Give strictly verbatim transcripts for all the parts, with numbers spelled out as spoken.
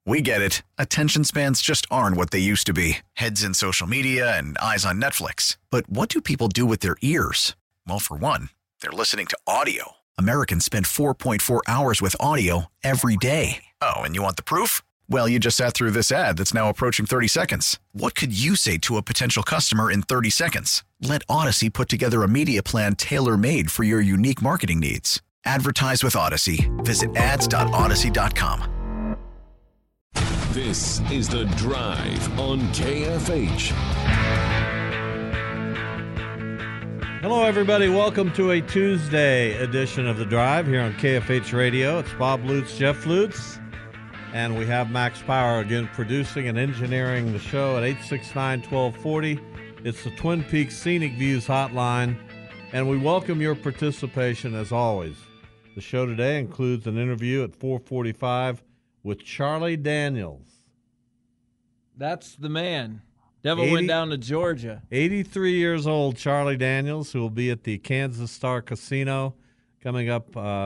We get it. Attention spans just aren't what they used to be. Heads in social media and eyes on Netflix. But what do people do with their ears? Well, for one, they're listening to audio. Americans spend four point four hours with audio every day. Oh, and you want the proof? Well, you just sat through this ad that's now approaching thirty seconds. What could you say to a potential customer in thirty seconds? Let Odyssey put together a media plan tailor-made for your unique marketing needs. Advertise with Odyssey. Visit ads dot odyssey dot com. This is The Drive on K F H. Hello, everybody. Welcome to a Tuesday edition of The Drive here on K F H Radio. It's Bob Lutz, Jeff Lutz, and we have Max Power again producing and engineering the show at eight six nine, one two four zero. It's the Twin Peaks Scenic Views Hotline, and we welcome your participation as always. The show today includes an interview at four forty-five with Charlie Daniels. That's the man. Devil eighty went down to Georgia. eighty-three years old Charlie Daniels, who will be at the Kansas Star Casino coming up, uh,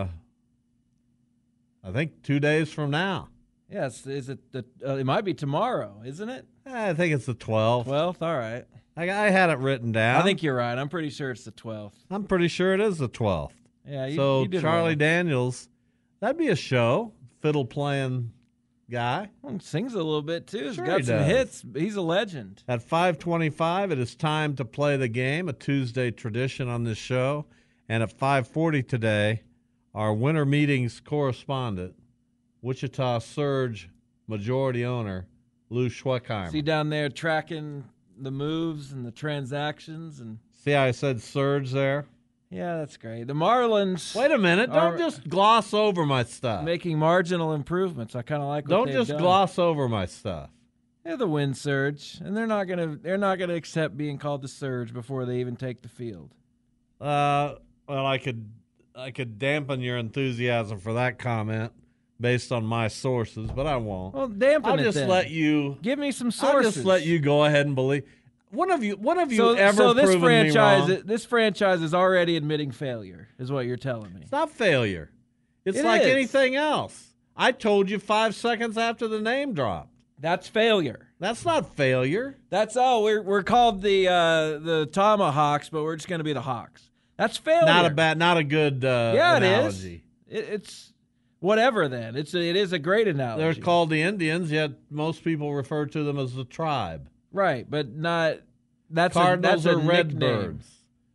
I think, two days from now. Yes, is it the? Uh, it might be tomorrow, isn't it? I think it's the twelfth. twelfth, all right. I, I had it written down. I think you're right. I'm pretty sure it's the twelfth. I'm pretty sure it is the twelfth. Yeah, you, so you did Charlie well. Daniels, that'd be a show. Fiddle playing guy. Well, sings a little bit too. He's Sure got he some does. hits. He's a legend. At five twenty-five, it is time to play the game, a Tuesday tradition on this show. And at five forty today, our winter meetings correspondent, Wichita Surge majority owner, Lou Schweckheimer. See down there tracking the moves and the transactions and. See how I said Surge there? Yeah, that's great. The Marlins. Wait a minute. Don't are just gloss over my stuff. making marginal improvements. I kind of like. What Don't they've just done. gloss over my stuff. They're the Wind Surge, and they're not gonna. They're not gonna accept being called the Surge before they even take the field. Uh, well, I could, I could dampen your enthusiasm for that comment based on my sources, but I won't. Well, dampen I'll it just then. let you. Give me some I'll sources. just let you go ahead and believe. When have you? When have you So, ever so this proven franchise, me wrong? this franchise is already admitting failure, is what you're telling me. It's not failure. It's It like is. anything else. I told you five seconds after the name dropped. That's failure. That's not failure. That's all. We're we're called the uh, the Tomahawks, but we're just going to be the Hawks. That's failure. Not a bad. Not a good uh, Yeah, it analogy. is. It, it's whatever. Then it's a, it is a great analogy. They're called the Indians, yet most people refer to them as the tribe. right, but not. That's Cardinals a, that's are a nickname. Redbirds.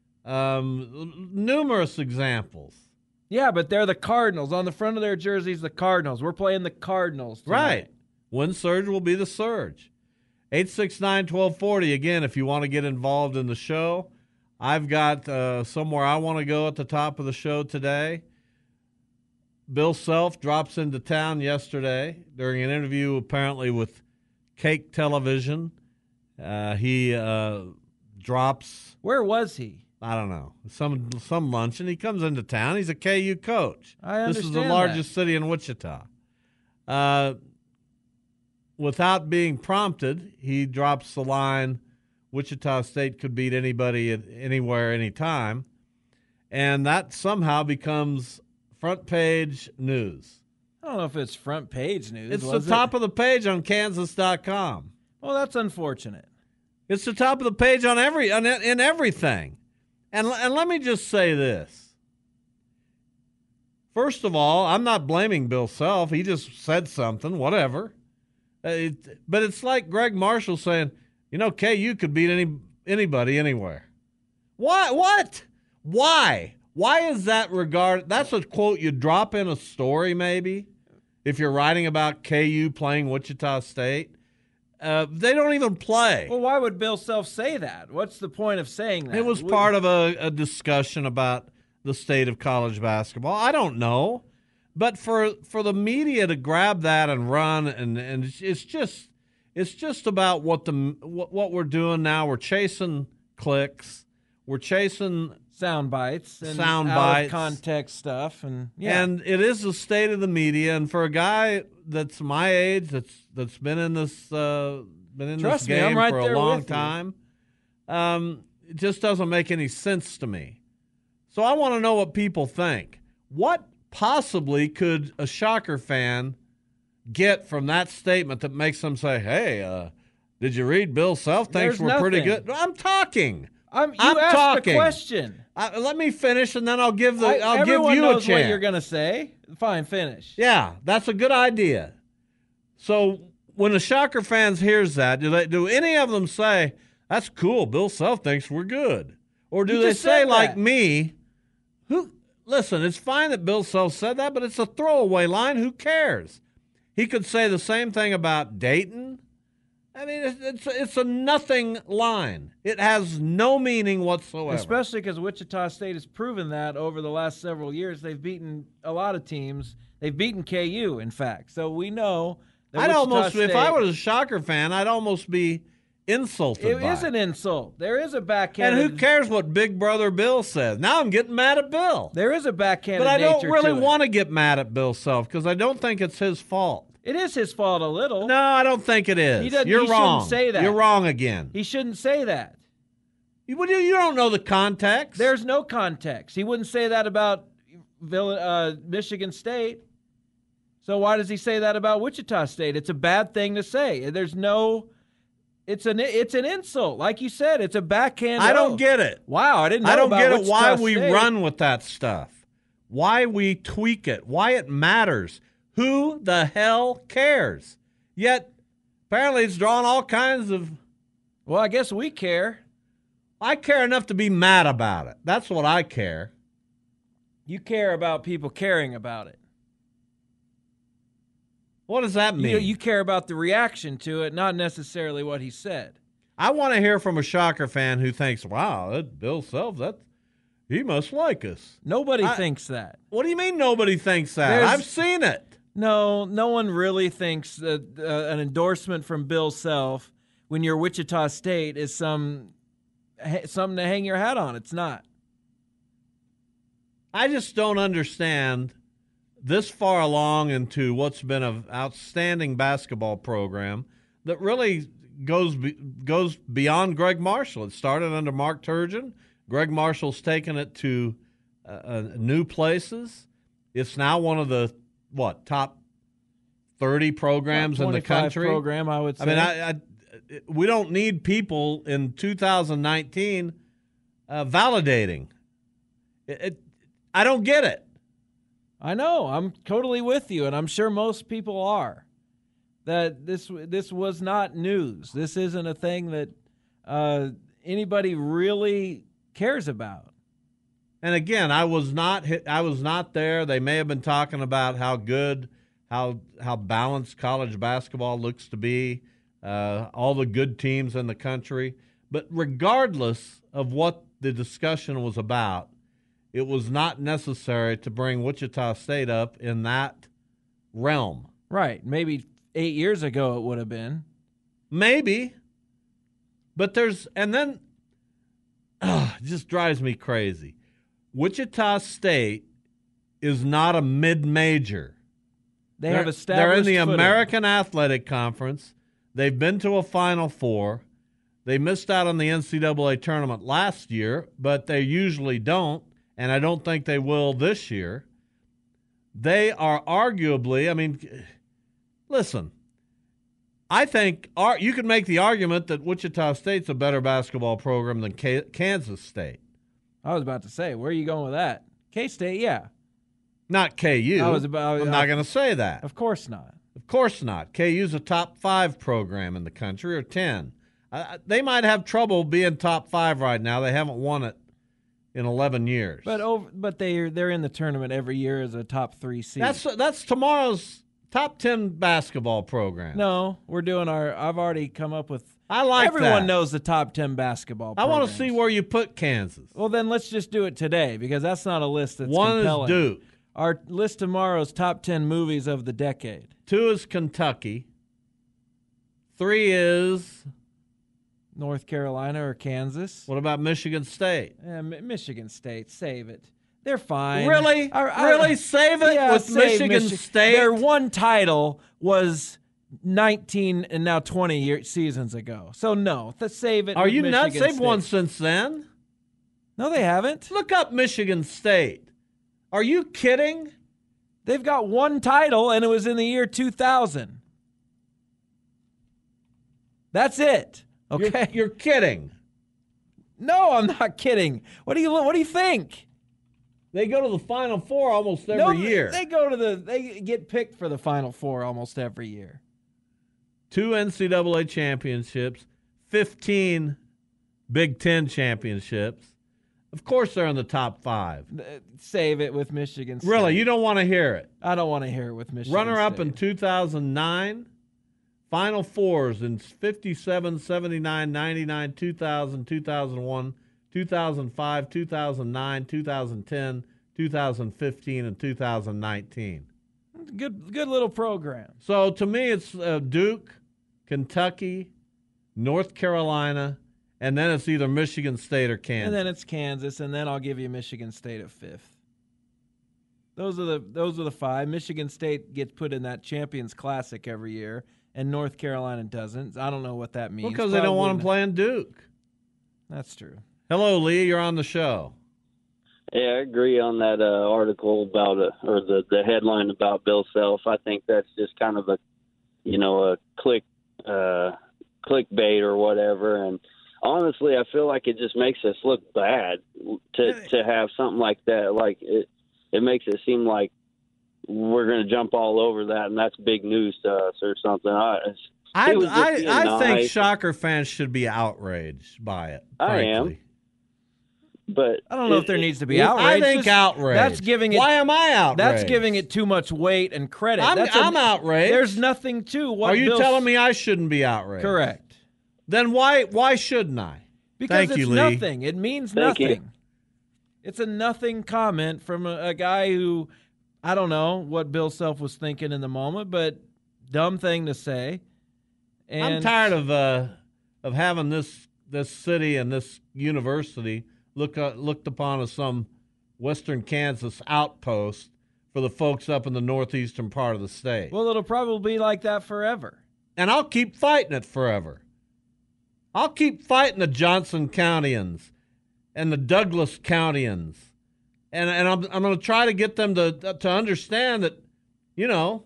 Um, numerous examples. Yeah, but they're the Cardinals. On the front of their jerseys, the Cardinals. We're playing the Cardinals tonight. Right. Wind Surge will be the Surge. eight six nine, one two four zero. Again, if you want to get involved in the show, I've got uh, somewhere I want to go at the top of the show today. Bill Self drops into town yesterday during an interview apparently with Cake Television. Uh, he uh, drops, Where was he? I don't know, some some luncheon. He comes into town. He's a K U coach. I This is the understand largest that. city in Wichita. Uh, without being prompted, he drops the line, Wichita State could beat anybody at anywhere, anytime. And that somehow becomes front page news. I don't know if it's front page news. It's the was top it? of the page on Kansas dot com. Well, that's unfortunate. It's the top of the page on every on, in everything. And, and let me just say this. First of all, I'm not blaming Bill Self. He just said something, whatever. Uh, it, but it's like Greg Marshall saying, you know, K U could beat any anybody anywhere. Why? What? Why? Why is that regarded? That's a quote you drop in a story maybe if you're writing about K U playing Wichita State. Uh, they don't even play. Well, why would Bill Self say that? What's the point of saying that? It was part of a, a discussion about the state of college basketball. I don't know. But for for the media to grab that and run, and, and it's just it's just about what the what, what we're doing now. We're chasing clicks. We're chasing sound bites and Sound out bites. of context stuff, and yeah, And it is the state of the media. And for a guy that's my age, that's that's been in this uh, been in Trust this me, game I'm right for a there long with you. time, um, it just doesn't make any sense to me. So I want to know what people think. What possibly could a Shocker fan get from that statement that makes them say, hey, uh, did you read Bill Self? Thinks There's we're nothing. pretty good. I'm talking. I'm, you I'm asked talking. the question. I, let me finish, and then I'll give the I, I'll give everyone you knows a chance. what you're going to say. Fine, finish. Yeah, that's a good idea. So when the Shocker fans hears that, do they do any of them say, that's cool, Bill Self thinks we're good? Or do You they just say said like that. me, who listen, it's fine that Bill Self said that, but it's a throwaway line. Who cares? He could say the same thing about Dayton. I mean, it's it's, it's a nothing line. It has no meaning whatsoever. Especially because Wichita State has proven that over the last several years. They've beaten a lot of teams. They've beaten K U, in fact. So we know that I'd Wichita almost, State, if I was a Shocker fan, I'd almost be insulted it by is it. an insult. There is a And backhanded. who cares what Big Brother Bill says? Now I'm getting mad at Bill. There is a backhanded But I don't nature really to it. want to get mad at Bill Self because I don't think it's his fault. It is his fault a little. No, I don't think it is. He doesn't- You're he shouldn't wrong. say that. You're wrong again. He shouldn't say that. You, well, you- you don't know the context. There's no context. He wouldn't say that about Vill- uh, Michigan State. So why does he say that about Wichita State? It's a bad thing to say. There's no. It's an it's an insult, like you said. It's a backhand. I don't oath. get it. Wow, I didn't know I don't about get it Wichita why we State. run with that stuff, why we tweak it, why it matters. Who the hell cares? Yet, apparently it's drawing all kinds of... Well, I guess we care. I care enough to be mad about it. That's what I care. You care about people caring about it. What does that mean? You, you care about the reaction to it, not necessarily what he said. I want to hear from a Shocker fan who thinks, wow, that Bill Self, that, he must like us. Nobody I- thinks that. What do you mean nobody thinks that? There's- I've seen it. No, no one really thinks that uh, an endorsement from Bill Self when you're Wichita State is some ha- something to hang your hat on. It's not. I just don't understand this far along into what's been an outstanding basketball program that really goes be, goes beyond Greg Marshall. It started under Mark Turgeon. Greg Marshall's taken it to uh, uh, new places. It's now one of the what top thirty programs Top in the twenty-five country. program, I would say. I mean, I, I we don't need people in two thousand nineteen uh, validating. It, it, I don't get it. I know. I'm totally with you, and I'm sure most people are. That this this was not news. This isn't a thing that uh, anybody really cares about. And again, I was not I was not there. They may have been talking about how good, how how balanced college basketball looks to be, uh, all the good teams in the country. But regardless of what the discussion was about, it was not necessary to bring Wichita State up in that realm. Right. Maybe eight years ago it would have been. Maybe. But there's, and then, uh, it just drives me crazy. Wichita State is not a mid-major. They They're- have established They're in the footing. American Athletic Conference. They've been to a Final Four. They missed out on the N C double A tournament last year, but they usually don't, and I don't think they will this year. They are arguably, I mean, listen, I think ar- you could make the argument that Wichita State's a better basketball program than K- Kansas State. I was about to say, where are you going with that? K-State, yeah. Not K U. I was about- I'm not going to say that. Of course not. Of course not. K U's a top five program in the country, or ten. Uh, they might have trouble being top five right now. They haven't won it in eleven years. But over, but they're they're in the tournament every year as a top three seed. that's that's tomorrow's top ten basketball program. no, we're doing our. I've already come up with. I like Everyone that. knows the top ten basketball. I want to programs. see where you put Kansas. Well, then let's just do it today because that's not a list that's One compelling. is Duke. Our list tomorrow is top ten movies of the decade. Two is Kentucky. Three is, North Carolina or Kansas. what about Michigan State? Eh, Mi- Michigan State, save it. They're fine. Really? I- I- really? Save it Yeah, with save Michigan Michi- State? Their one title was nineteen and now twenty year, seasons ago. So no, th- save it. Are with you nuts? Michigan They've State. won since then. No, they haven't. Look up Michigan State. Are you kidding? They've got one title, and it was in the year two thousand. That's it. Okay, You're, you're kidding. No, I'm not kidding. What do you What do you think? They go to the Final Four almost every no, year. They go to the. They get picked for the Final Four almost every year. Two N C double A championships, fifteen Big Ten championships. Of course, they're in the top five. Save it with Michigan State. Really, you don't want to hear it. I don't want to hear it with Michigan Runner-up State. in two thousand nine, Final Fours in fifty-seven, seventy-nine, ninety-nine, two thousand, two thousand one, two thousand five, two thousand nine, two thousand ten, two thousand fifteen, and two thousand nineteen. Good, good little program. So to me, it's uh, Duke, Kentucky, North Carolina, and then it's either Michigan State or Kansas. And then it's Kansas, and then I'll give you Michigan State at fifth. Those are the those are the five. Michigan State gets put in that Champions Classic every year, and North Carolina doesn't. I don't know what that means. Because they don't want them playing Duke. That's true. Hello, Lee. You're on the show. Yeah, I agree on that uh, article about uh, or the, the headline about Bill Self. I think that's just kind of a, you know, a click uh, clickbait or whatever. And honestly, I feel like it just makes us look bad to to have something like that. Like it, it makes it seem like we're going to jump all over that, and that's big news to us or something. I, I, I, I nice. think Shocker fans should be outraged by it. Frankly. I am. But I don't know it, if there it, needs to be outrage. I think Just, outrage. That's giving it. Why am I outraged? That's giving it too much weight and credit. I'm, that's a, I'm outraged. There's nothing to what. Are you Bill's, telling me I shouldn't be outraged? Correct. Then why why shouldn't I? Because Thank it's you, Lee. nothing. It means Thank nothing. you. It's a nothing comment from a, a guy who, I don't know what Bill Self was thinking in the moment, but dumb thing to say. And I'm tired of uh, of having this this city and this university look uh, looked upon as some Western Kansas outpost for the folks up in the northeastern part of the state. Well, it'll probably be like that forever. And I'll keep fighting it forever. I'll keep fighting the Johnson Countyans and the Douglas Countyans. And and I'm I'm going to try to get them to to understand that, you know,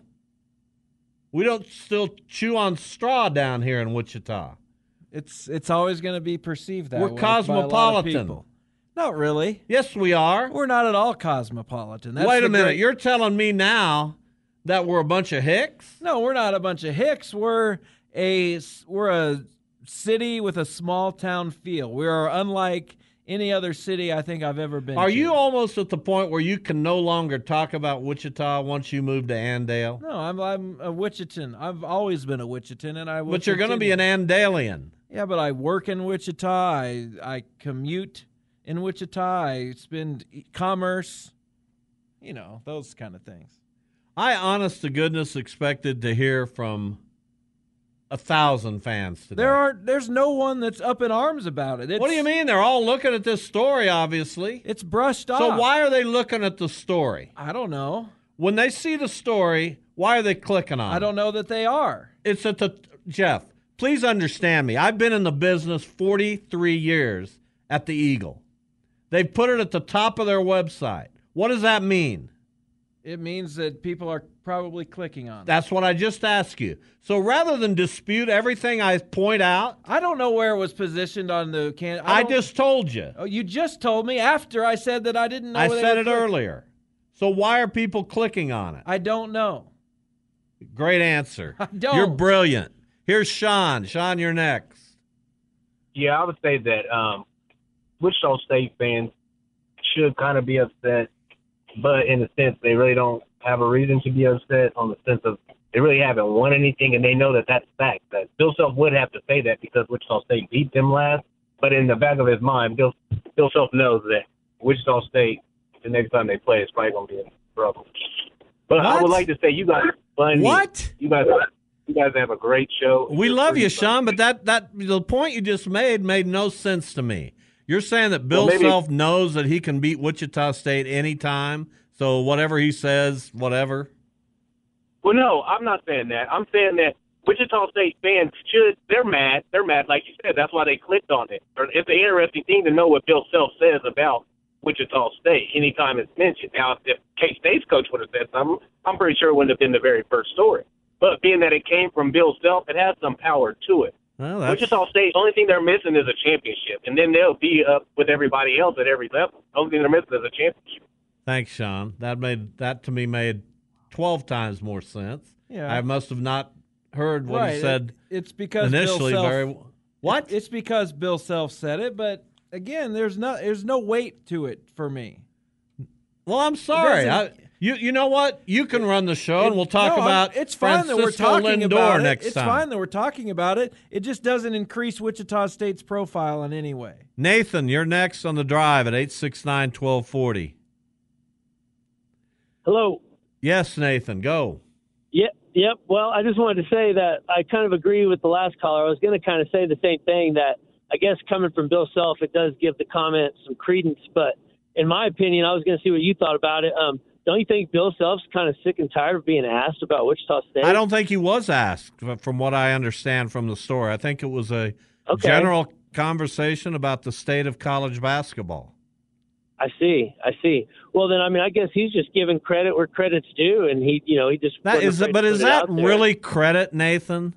we don't still chew on straw down here in Wichita. It's it's always going to be perceived that We're way by a lot of cosmopolitan. people. Not really. Yes, we are. We're not at all cosmopolitan. That's Wait the a minute. great- You're telling me now that we're a bunch of hicks? No, we're not a bunch of hicks. We're a we're a city with a small town feel. We are unlike any other city I think I've ever been Are to. you almost at the point where you can no longer talk about Wichita once you move to Andale? No, I'm I'm a Wichitan. I've always been a Wichitan, and I will. But you're going to be an continue. Andalian. Yeah, but I work in Wichita. I I commute in Wichita. I spend e- commerce. You know, those kind of things. I, honest to goodness, expected to hear from a thousand fans today. There are there's no one that's up in arms about it. It's, What do you mean? They're all looking at this story, obviously. It's brushed off. So why are they looking at the story? I don't know. When they see the story, why are they clicking on it? I don't know that they are. It's at the Jeff, please understand me. I've been in the business forty-three years at the Eagle. They've put it at the top of their website. What does that mean? It means that people are probably clicking on it. That's what I just asked you. So rather than dispute everything I point out, I don't know where it was positioned on the can. I, don't- just told you. Oh, you just told me after I said that I didn't know. I where they said were it clicking. earlier. So why are people clicking on it? I don't know. Great answer. I don't. You're brilliant. Here's Sean. Sean, you're next. Yeah, I would say that um, Wichita State fans should kind of be upset, but in a sense, they really don't have a reason to be upset on the sense of they really haven't won anything, and they know that that's fact. That Bill Self would have to say that because Wichita State beat them last, but in the back of his mind, Bill, Bill Self knows that Wichita State, the next time they play, is probably going to be in trouble. But I What? would like to say you guys are funny. What? You guys are, you guys have a great show. We You're love pretty you, funny. Sean, but that, that the point you just made made no sense to me. You're saying that Bill Well, maybe- Self knows that he can beat Wichita State anytime, so whatever he says, whatever. Well, no, I'm not saying that. I'm saying that Wichita State fans should, they're mad. They're mad, like you said. That's why they clicked on it. Or it's an interesting thing to know what Bill Self says about Wichita State anytime it's mentioned. Now, if K-State's coach would have said something, I'm pretty sure it wouldn't have been the very first story. But being that it came from Bill Self, it has some power to it. Well, that's... Wichita State, the only thing they're missing is a championship, and then they'll be up with everybody else at every level. The only thing they're missing is a championship. Thanks, Sean. That made that to me made twelve times more sense. Yeah. I must have not heard what right. he said it, it's because initially. Bill Self, very what? It's because Bill Self said it, but again, there's no there's no weight to it for me. Well, I'm sorry. I, you you know what? You can run the show, it, and we'll talk no, about. It's fine Francisco that we're talking Lindor about it. next It's time. fine that we're talking about it. It just doesn't increase Wichita State's profile in any way. Nathan, you're next on the drive at eight six nine, one two four zero. Hello. Yes, Nathan, go. Yep, yep. Well, I just wanted to say that I kind of agree with the last caller. I was going to kind of say the same thing, that I guess coming from Bill Self, it does give the comment some credence. But in my opinion, I was going to see what you thought about it. Um, don't you think Bill Self's kind of sick and tired of being asked about Wichita State? I don't think he was asked, from what I understand from the story. I think it was a okay. general conversation about the state of college basketball. I see. I see. Well, then, I mean, I guess he's just giving credit where credit's due, and he, you know, he just. That is, but is that really credit, Nathan?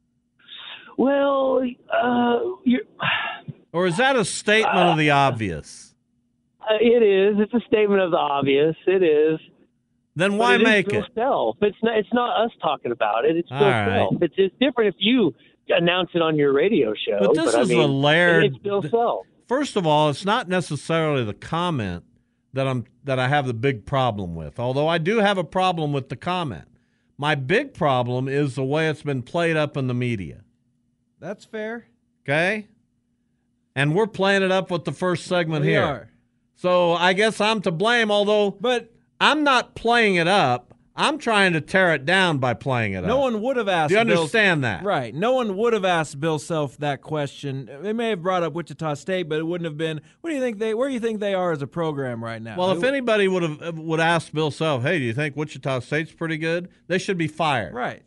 Well, uh, you're, or is that a statement uh, of the obvious? Uh, it is. It's a statement of the obvious. It is. Then why it make it? it? Self. It's not. It's not us talking about it. It's still right. self. It's, it's different if you announce it on your radio show. But this but, is I mean, a layered. It's Bill Self. First of all, it's not necessarily the comment that I'm that I have the big problem with, although I do have a problem with the comment. My big problem is the way it's been played up in the media. That's fair. Okay? And we're playing it up with the first segment we here. Are. So I guess I'm to blame, although but I'm not playing it up. I'm trying to tear it down by playing it no up. No one would have asked Do you Bill, understand that? Right. No one would have asked Bill Self that question. They may have brought up Wichita State, but it wouldn't have been, what do you think they, where do you think they are as a program right now? Well, if anybody would have would ask Bill Self, hey, do you think Wichita State's pretty good? They should be fired. Right.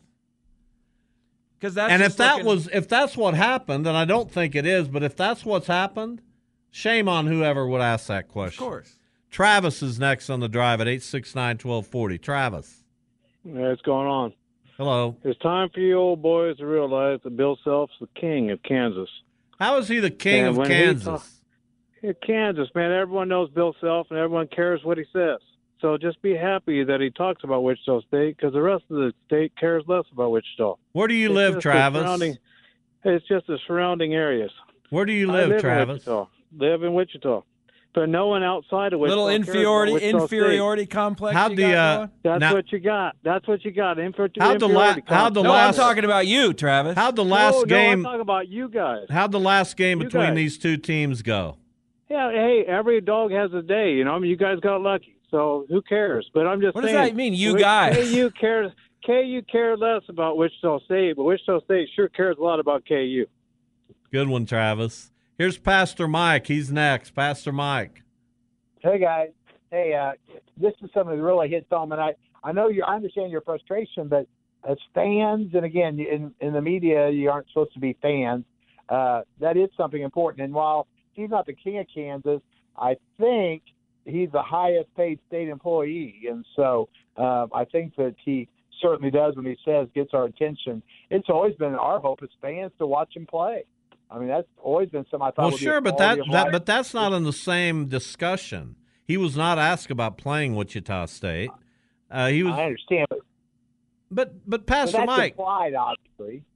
Because that's and if that looking... was if that's what happened, and I don't think it is, but if that's what's happened, shame on whoever would ask that question. Of course. Travis is next on the drive at eight six nine, one two four zero. Travis. What's going on? Hello. It's time for you old boys to realize that Bill Self's the king of Kansas. How is he the king and of Kansas? Talk, yeah, Kansas, man. Everyone knows Bill Self, and everyone cares what he says. So just be happy that he talks about Wichita State, because the rest of the state cares less about Wichita. Where do you it's live, Travis? It's just the surrounding areas. Where do you live, I live Travis? In Wichita. Live in Wichita. But no one outside of Wichita. Little inferiority, inferiority State. complex. How'd you the, got uh, going? That's now, what you got. That's what you got. Infer- how'd the, la- how'd the no, last? I'm talking about you, Travis. How'd the last no, game? No, I'm talking about you guys. How'd the last game you between guys. these two teams go? Yeah, hey, every dog has a day. You know, I mean, you guys got lucky, so who cares? But I'm just what saying. What does that mean, you guys? K U cares. K U cares less about Wichita State, but Wichita State sure cares a lot about K U. Good one, Travis. Here's Pastor Mike. He's next. Pastor Mike. Hey guys, hey, uh, this is something that really hits home, and I, I know you. I understand your frustration, but as fans, and again, in in the media, you aren't supposed to be fans. Uh, that is something important. And while he's not the king of Kansas, I think he's the highest paid state employee, and so uh, I think that he certainly does when he says gets our attention. It's always been our hope as fans to watch him play. I mean, that's always been something I thought. Well, would sure, be a but that, quality of that life. but that's not in the same discussion. He was not asked about playing Wichita State. Uh, he was. I understand, but but but Pastor but that's Mike, implied, obviously.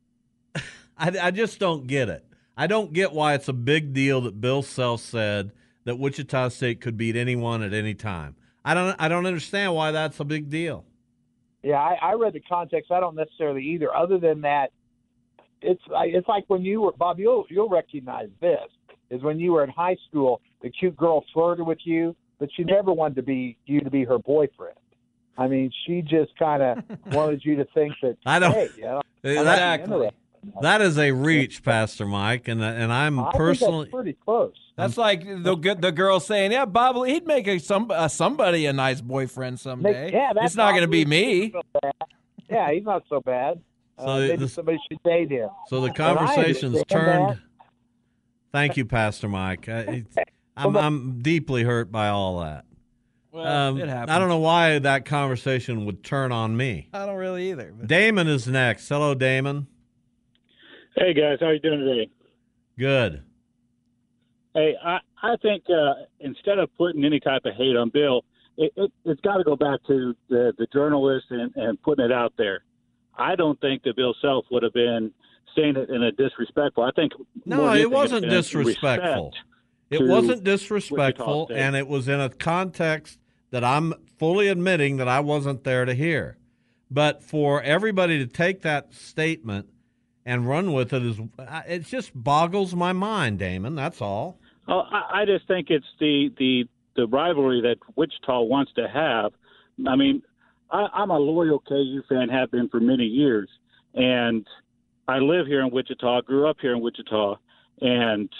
I, I just don't get it. I don't get why it's a big deal that Bill Self said that Wichita State could beat anyone at any time. I don't. I don't understand why that's a big deal. Yeah, I, I read the context. I don't necessarily either. Other than that, it's like, it's like when you were Bob. You'll you'll recognize this is when you were in high school. The cute girl flirted with you, but she never wanted to be you to be her boyfriend. I mean, she just kind of wanted you to think that. I don't. Hey, you know, exactly. That is a reach, Pastor Mike, and and I'm I personally think that's pretty close. That's like the the girl saying, "Yeah, Bob, he'd make a some uh, somebody a nice boyfriend someday. Yeah, that's it's not going to be me." So yeah, he's not so bad. So uh, maybe the, somebody should date him. So the But I conversation's understand turned. that. Thank you, Pastor Mike. I, I'm, I'm deeply hurt by all that. Well, um, it happens. I don't know why that conversation would turn on me. I don't really either. But. Damon is next. Hello, Damon. Hey, guys. How you doing today? Good. Hey, I, I think uh, instead of putting any type of hate on Bill, it, it, it's got to go back to the, the journalists and, and putting it out there. I don't think that Bill Self would have been saying it in a disrespectful. I think no, it wasn't disrespectful. It wasn't disrespectful, and it was in a context that I'm fully admitting that I wasn't there to hear. But for everybody to take that statement and run with it is it just boggles my mind, Damon. That's all. Oh, I, I just think it's the, the the rivalry that Wichita wants to have. I mean, I, I'm a loyal K U fan, have been for many years, and I live here in Wichita, grew up here in Wichita, and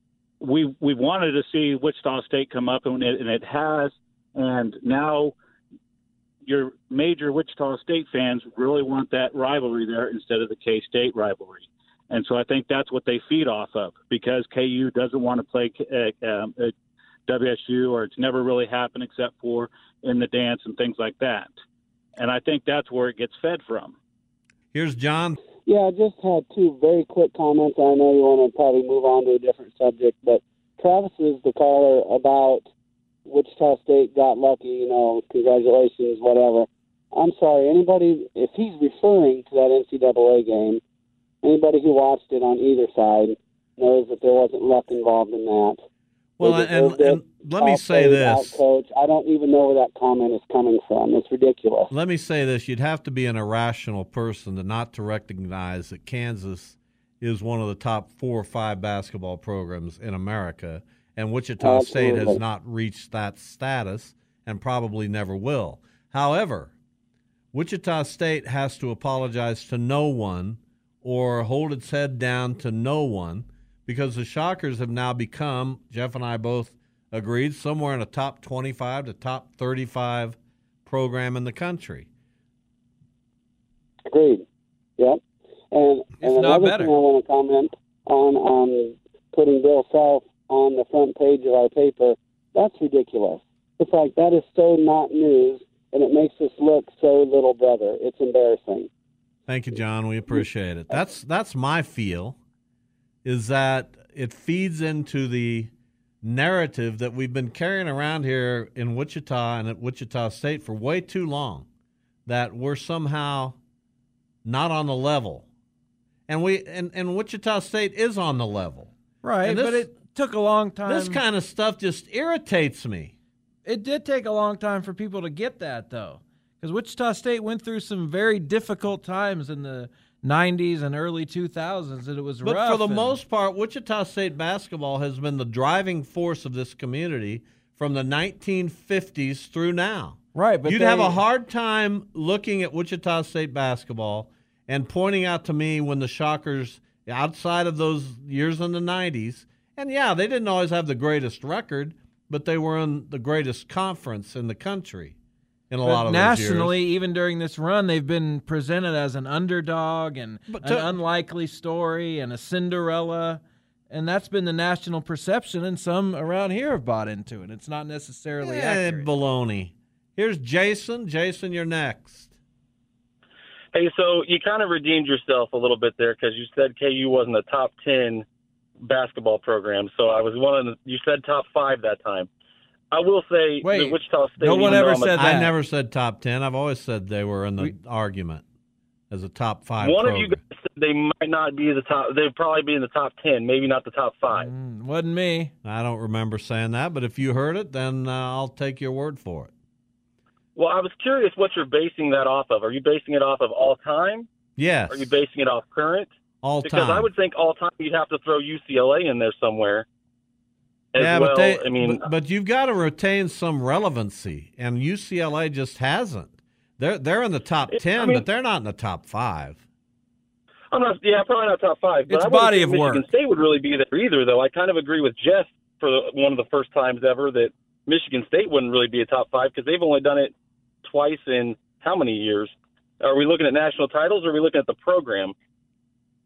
we we wanted to see Wichita State come up, and it, and it has. And now your major Wichita State fans really want that rivalry there instead of the K-State rivalry. And so I think that's what they feed off of, because K U doesn't want to play uh, um, uh, W S U, or it's never really happened except for in the dance and things like that. And I think that's where it gets fed from. Here's John. Yeah, I just had two very quick comments. I know you want to probably move on to a different subject, but Travis is the caller about Wichita State got lucky, you know, congratulations, whatever. I'm sorry, anybody, if he's referring to that N C double A game, anybody who watched it on either side knows that there wasn't luck involved in that. Well, and, and let me say this. Coach, I don't even know where that comment is coming from. It's ridiculous. Let me say this. You'd have to be an irrational person to not to recognize that Kansas is one of the top four or five basketball programs in America, and Wichita Absolutely. State has not reached that status and probably never will. However, Wichita State has to apologize to no one or hold its head down to no one, because the Shockers have now become, Jeff and I both agreed, somewhere in a top twenty-five to top thirty-five program in the country. Agreed. Yep. And, and another better. thing I want to comment on, on putting Bill Self on the front page of our paper, that's ridiculous. It's like, that is so not news, and it makes us look so little brother. It's embarrassing. Thank you, John. We appreciate it. That's that's my feel, is that it feeds into the narrative that we've been carrying around here in Wichita and at Wichita State for way too long, that we're somehow not on the level. And we and, and Wichita State is on the level. Right, this, but it took a long time. This kind of stuff just irritates me. It did take a long time for people to get that, though, because Wichita State went through some very difficult times in the nineties and early two thousands, and it was but rough. But for the and, most part, Wichita State basketball has been the driving force of this community from the nineteen fifties through now. Right, but You'd they, have a hard time looking at Wichita State basketball and pointing out to me when the Shockers, outside of those years in the nineties, and yeah, they didn't always have the greatest record, but they were in the greatest conference in the country in a but lot of nationally, those years. even during this run, they've been presented as an underdog and But an to- unlikely story and a Cinderella, and that's been the national perception, and some around here have bought into it. It's not necessarily Eh, accurate. baloney. Here's Jason. Jason, you're next. Hey, so you kind of redeemed yourself a little bit there because you said K U wasn't a top ten basketball program. So I was one of the, you said top five that time. I will say Wait, that Wichita State. no one even though ever I'm a- said that. I never said top ten. I've always said they were in the We- argument as a top five One program. of you guys said they might not be the top. They'd probably be in the top ten, maybe not the top five. Mm, wasn't me. I don't remember saying that, but if you heard it, then uh, I'll take your word for it. Well, I was curious what you're basing that off of. Are you basing it off of all time? Yes. Are you basing it off current? All Because time. I would think all time you'd have to throw U C L A in there somewhere. As yeah, well. but they, I mean, but, but you've got to retain some relevancy, and U C L A just hasn't. They're they're in the top ten, I mean- but they're not in the top five. I'm not. Yeah, probably not top five. But It's I wouldn't body think of Michigan work. State would really be there either, though. I kind of agree with Jeff for the, one of the first times ever that Michigan State wouldn't really be a top five because they've only done it twice in how many years? Are we looking at national titles or are we looking at the program?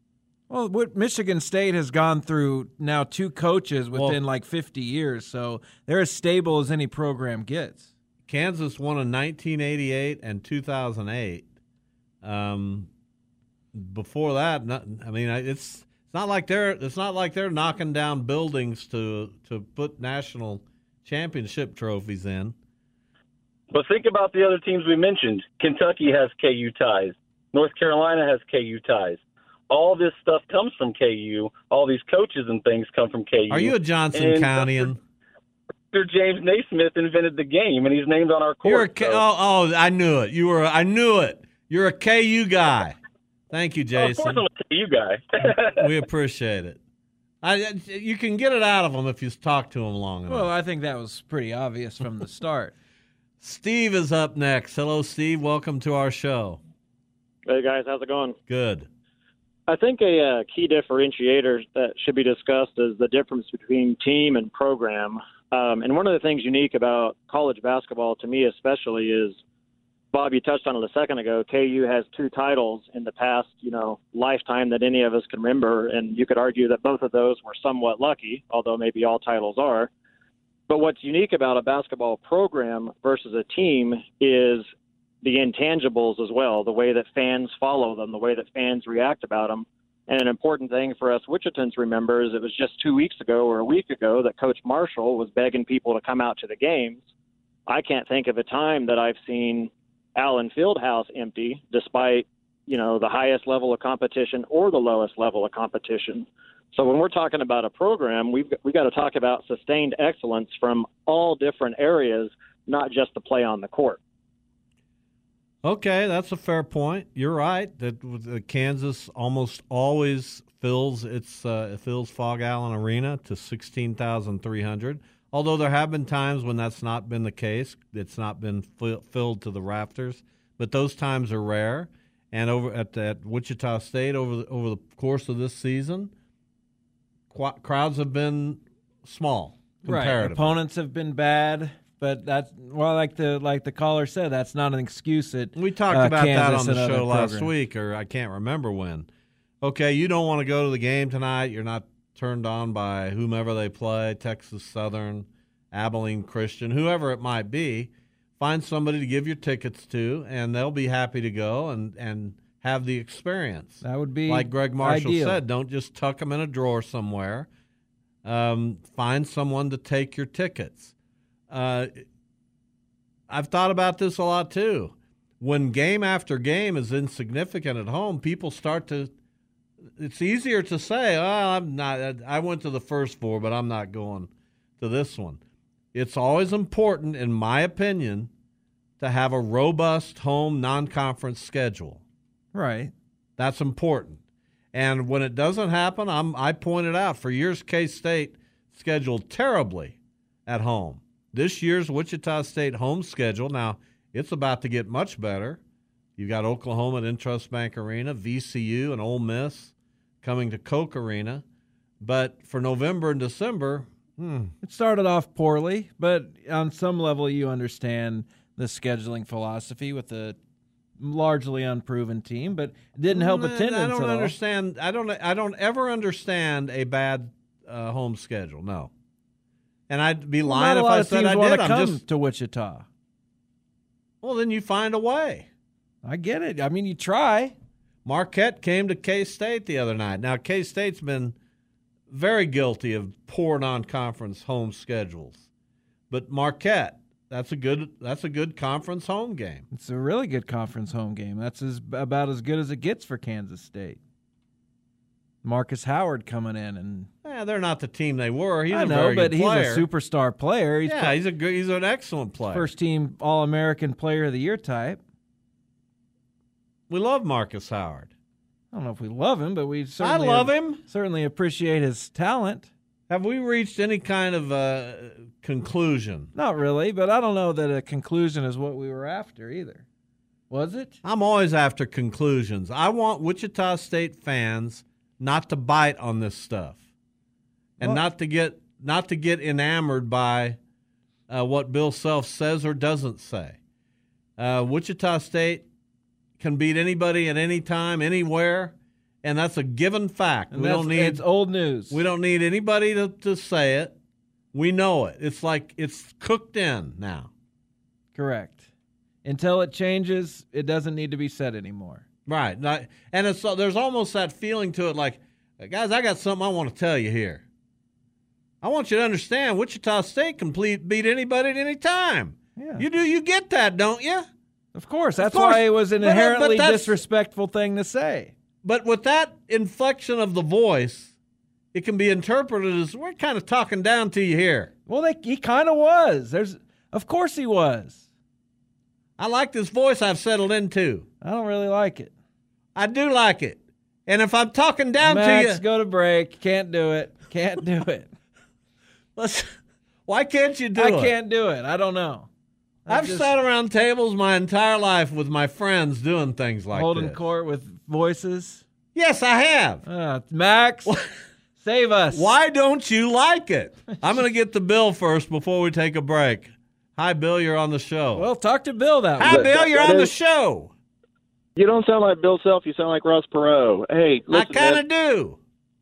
Well, what Michigan State has gone through now two coaches within Well, like fifty years, so they're as stable as any program gets. Kansas won in nineteen eighty-eight and two thousand eight. Um, before that, not, I mean, it's it's not like they're it's not like they're knocking down buildings to to put national championship trophies in. But think about the other teams we mentioned. Kentucky has K U ties. North Carolina has K U ties. All this stuff comes from K U. All these coaches and things come from K U. Are you a Johnson and Countyan? Doctor James Naismith invented the game, and he's named on our court. You're a K- so. oh, oh, I knew it. You were. I knew it. You're a K U guy. Thank you, Well, of Jason. course I'm a K U guy. We appreciate it. I, you can get it out of them if you talk to them long enough. Well, I think that was pretty obvious from the start. Steve is up next. Hello, Steve. Welcome to our show. Hey, guys. How's it going? Good. I think a uh, key differentiator that should be discussed is the difference between team and program. Um, and one of the things unique about college basketball, to me especially, is, Bob, you touched on it a second ago, K U has two titles in the past, you know, lifetime that any of us can remember. And you could argue that both of those were somewhat lucky, although maybe all titles are. But what's unique about a basketball program versus a team is the intangibles as well, the way that fans follow them, the way that fans react about them. And an important thing for us Wichitans remember is it was just two weeks ago or a week ago that Coach Marshall was begging people to come out to the games. I can't think of a time that I've seen Allen Fieldhouse empty, despite, you know, the highest level of competition or the lowest level of competition. So when we're talking about a program, we've we got to talk about sustained excellence from all different areas, not just the play on the court. Okay, that's a fair point. You're right that the Kansas almost always fills its uh, it fills Fog Allen Arena to sixteen thousand three hundred. Although there have been times when that's not been the case, it's not been f- filled to the rafters. But those times are rare. And over at, at Wichita State, over the, over the course of this season, qu- crowds have been small. Right, opponents have been bad. But that's well, like the like the caller said, that's not an excuse. That we talked uh, about Kansas that on the show last programs. week, or I can't remember when. Okay, you don't want to go to the game tonight. You're not turned on by whomever they play, Texas Southern, Abilene Christian, whoever it might be. Find somebody to give your tickets to, and they'll be happy to go and, and have the experience. That would be like Greg Marshall ideal. said. Don't just tuck them in a drawer somewhere. Um, find someone to take your tickets. Uh, I've thought about this a lot too. When game after game is insignificant at home, people start to. It's easier to say, "Oh, I'm not. I went to the first four, but I'm not going to this one." It's always important, in my opinion, to have a robust home non-conference schedule. Right. That's important. And when it doesn't happen, I'm, I pointed out for years K-State scheduled terribly at home. This year's Wichita State home schedule, now it's about to get much better. You've got Oklahoma at Intrust Bank Arena, V C U and Ole Miss coming to Koch Arena. But for November and December, hmm. It started off poorly, but on some level you understand the scheduling philosophy with a largely unproven team, but it didn't help attendance I don't at all. understand. I don't. I don't ever understand a bad uh, home schedule. No, and I'd be Well, lying not a if lot I of said teams I want did. to I'm come just to Wichita. well. Then you find a way. I get it. I mean, you try. Marquette came to K-State the other night. Now K-State's been very guilty of poor non-conference home schedules, but Marquette. That's a good. That's a good conference home game. It's a really good conference home game. That's as, about as good as it gets for Kansas State. Marcus Howard coming in, and yeah, they're not the team they were. He's I a know, very but good he's player. a superstar player. He's yeah, he's a good, he's an excellent player. First team All American Player of the Year type. We love Marcus Howard. I don't know if we love him, but we certainly I love him. Certainly appreciate his talent. Have we reached any kind of uh, conclusion? Not really, but I don't know that a conclusion is what we were after either. Was it? I'm always after conclusions. I want Wichita State fans not to bite on this stuff, and Well- not to get not to get enamored by uh, what Bill Self says or doesn't say. Uh, Wichita State can beat anybody at any time, anywhere, and that's a given fact. And we that's, don't need it's old news. We don't need anybody to, to say it. We know it. It's like it's cooked in now. Correct. Until it changes, it doesn't need to be said anymore. Right. And it's there's almost that feeling to it like, guys, I got something I want to tell you here. I want you to understand Wichita State can beat anybody at any time. Yeah. You do. You get that, don't you? Of course. That's of course. why it was an but, inherently but disrespectful thing to say. But with that inflection of the voice, it can be interpreted as we're kind of talking down to you here. Well, they, he kind of was. There's, of course he was. I like this voice I've settled into. I don't really like it. I do like it. And if I'm talking down Max, to you, go to break. Can't do it. Can't do it. Let's. Why can't you do I it? I can't do it. I don't know. I I've just, sat around tables my entire life with my friends doing things like holding this. court with voices. Yes, I have. Uh, Max. Save us. Why don't you like it? I'm going to get to Bill first before we take a break. Hi, Bill. You're on the show. Well, talk to Bill that way. Hi, Bill. That, you're that on is, the show. You don't sound like Bill Self. You sound like Ross Perot. Hey, listen, I kind of do.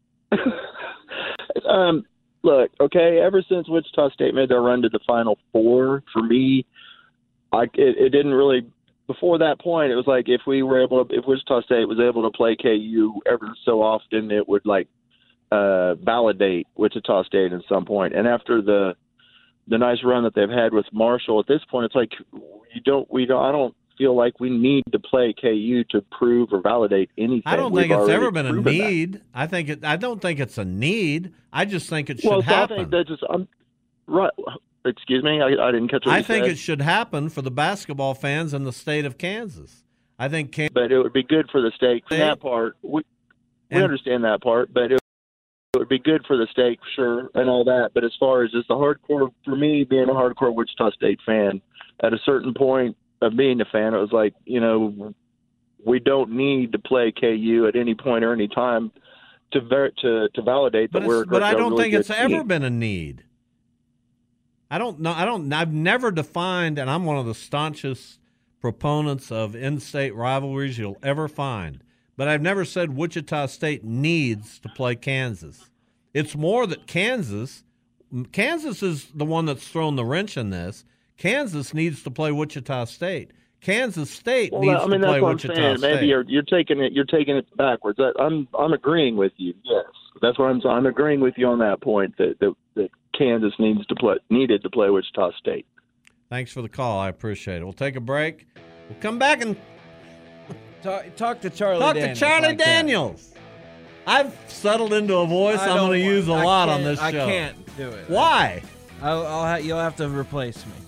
um, look, okay, ever since Wichita State made their run to the Final Four, for me, I, it, it didn't really – before that point, it was like if we were able to – if Wichita State was able to play K U ever so often, it would, like, Uh, validate Wichita State at some point. And after the the nice run that they've had with Marshall, at this point, it's like you don't we don't I don't feel like we need to play K U to prove or validate anything. I don't We've think it's already ever been a proven need. that. I think it. I don't think it's a need. I just think it should well, so happen. I think that just I'm right. Excuse me, I, I didn't catch what I you think said. it should happen for the basketball fans in the state of Kansas. I think, Kansas, but it would be good for the state. For that part, we we And- understand that part, but it. It would be good for the state, sure, and all that. But as far as just the hardcore, for me, being a hardcore Wichita State fan, at a certain point of being a fan, it was like, you know, we don't need to play K U at any point or any time to ver- to to validate that but, we're. it's, but I a don't really think good it's ever team. been a need. I don't know. I don't. I've never defined, and I'm one of the staunchest proponents of in-state rivalries you'll ever find. But I've never said Wichita State needs to play Kansas. It's more that Kansas, Kansas is the one that's thrown the wrench in this. Kansas needs to play Wichita State. Kansas State Well, needs I mean, to play that's what Wichita I'm saying. State. Maybe you're you're taking it you're taking it backwards. I, I'm I'm agreeing with you. Yes, that's what I'm I'm agreeing with you on that point that that, that Kansas needs to play needed to play Wichita State. Thanks for the call. I appreciate it. We'll take a break. We'll come back and talk, talk to Charlie. Talk Daniels to Charlie like that. Daniels. I've settled into a voice I I'm don't going to want- use a I lot on can't- this show. I can't do it. Why? I'll, I'll ha- you'll have to replace me.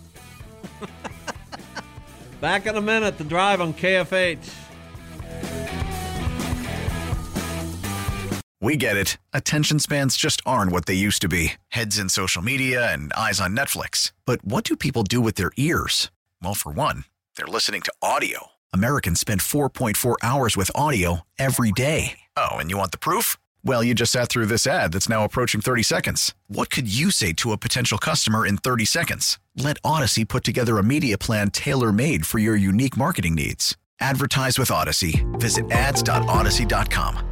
Back in a minute. The Drive on K F H. We get it. Attention spans just aren't what they used to be. Heads in social media and eyes on Netflix. But what do people do with their ears? Well, for one, they're listening to audio. Americans spend four point four hours with audio every day. Oh, and you want the proof? Well, you just sat through this ad that's now approaching thirty seconds. What could you say to a potential customer in thirty seconds? Let Odyssey put together a media plan tailor-made for your unique marketing needs. Advertise with Odyssey. Visit ads dot odyssey dot com.